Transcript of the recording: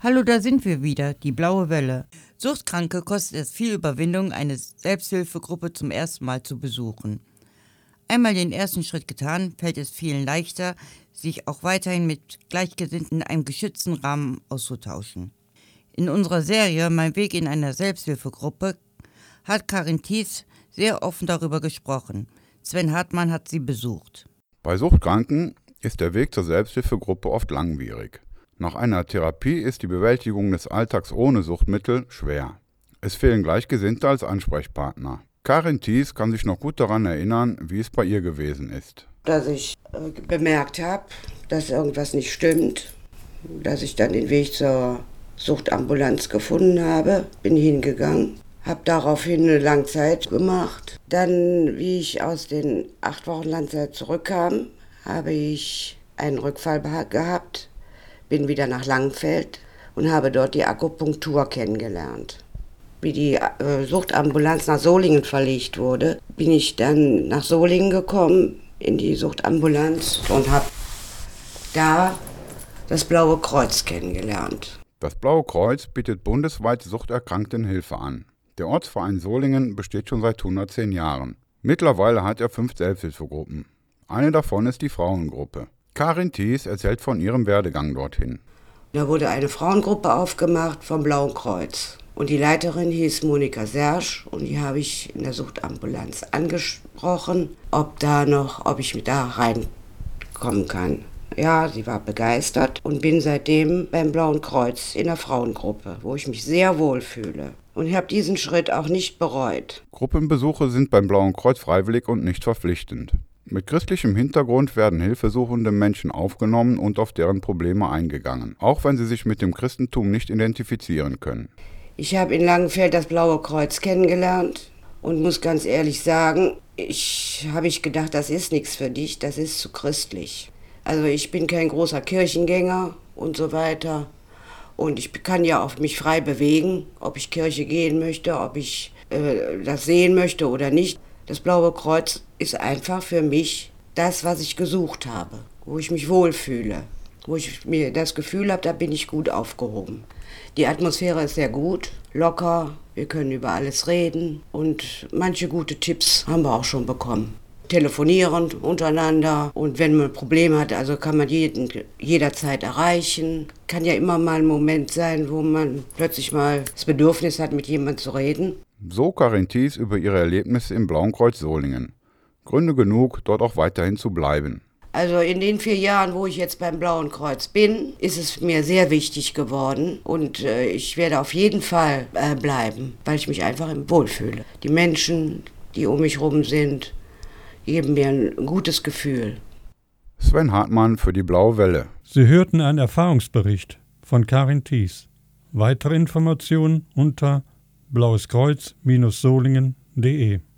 Hallo, da sind wir wieder, die blaue Welle. Suchtkranke kostet es viel Überwindung, eine Selbsthilfegruppe zum ersten Mal zu besuchen. Einmal den ersten Schritt getan, fällt es vielen leichter, sich auch weiterhin mit Gleichgesinnten in einem geschützten Rahmen auszutauschen. In unserer Serie Mein Weg in einer Selbsthilfegruppe hat Karin Thies sehr offen darüber gesprochen. Sven Hartmann hat sie besucht. Bei Suchtkranken ist der Weg zur Selbsthilfegruppe oft langwierig. Nach einer Therapie ist die Bewältigung des Alltags ohne Suchtmittel schwer. Es fehlen Gleichgesinnte als Ansprechpartner. Karin Thies kann sich noch gut daran erinnern, wie es bei ihr gewesen ist. Dass ich bemerkt habe, dass irgendwas nicht stimmt, dass ich dann den Weg zur Suchtambulanz gefunden habe, bin hingegangen, habe daraufhin eine Langzeit gemacht. Dann, wie ich aus den 8 Wochen Langzeit zurückkam, habe ich einen Rückfall gehabt, bin wieder nach Langenfeld und habe dort die Akupunktur kennengelernt. Wie die Suchtambulanz nach Solingen verlegt wurde, bin ich dann nach Solingen gekommen, in die Suchtambulanz und habe da das Blaue Kreuz kennengelernt. Das Blaue Kreuz bietet bundesweit Suchterkrankten Hilfe an. Der Ortsverein Solingen besteht schon seit 110 Jahren. Mittlerweile hat er 5 Selbsthilfegruppen. Eine davon ist die Frauengruppe. Karin Thies erzählt von ihrem Werdegang dorthin. Da wurde eine Frauengruppe aufgemacht vom Blauen Kreuz. Und die Leiterin hieß Monika Sersch und die habe ich in der Suchtambulanz angesprochen, ob ich da reinkommen kann. Ja, sie war begeistert und bin seitdem beim Blauen Kreuz in der Frauengruppe, wo ich mich sehr wohl fühle. Und ich habe diesen Schritt auch nicht bereut. Gruppenbesuche sind beim Blauen Kreuz freiwillig und nicht verpflichtend. Mit christlichem Hintergrund werden hilfesuchende Menschen aufgenommen und auf deren Probleme eingegangen, auch wenn sie sich mit dem Christentum nicht identifizieren können. Ich habe in Langenfeld das Blaue Kreuz kennengelernt und muss ganz ehrlich sagen, habe ich gedacht, das ist nichts für dich, das ist zu christlich. Also ich bin kein großer Kirchengänger und so weiter und ich kann ja auch mich frei bewegen, ob ich Kirche gehen möchte, ob ich das sehen möchte oder nicht. Das Blaue Kreuz ist einfach für mich das, was ich gesucht habe, wo ich mich wohlfühle, wo ich mir das Gefühl habe, da bin ich gut aufgehoben. Die Atmosphäre ist sehr gut, locker, wir können über alles reden und manche gute Tipps haben wir auch schon bekommen. Telefonieren untereinander und wenn man Probleme hat, also kann man jederzeit erreichen. Kann ja immer mal ein Moment sein, wo man plötzlich mal das Bedürfnis hat, mit jemandem zu reden. So Karin Thies über ihre Erlebnisse im Blauen Kreuz Solingen. Gründe genug, dort auch weiterhin zu bleiben. Also in den 4 Jahren, wo ich jetzt beim Blauen Kreuz bin, ist es mir sehr wichtig geworden und ich werde auf jeden Fall bleiben, weil ich mich einfach wohlfühle. Die Menschen, die um mich herum sind, geben mir ein gutes Gefühl. Sven Hartmann für die Blaue Welle. Sie hörten einen Erfahrungsbericht von Karin Thies. Weitere Informationen unter blaueskreuz-solingen.de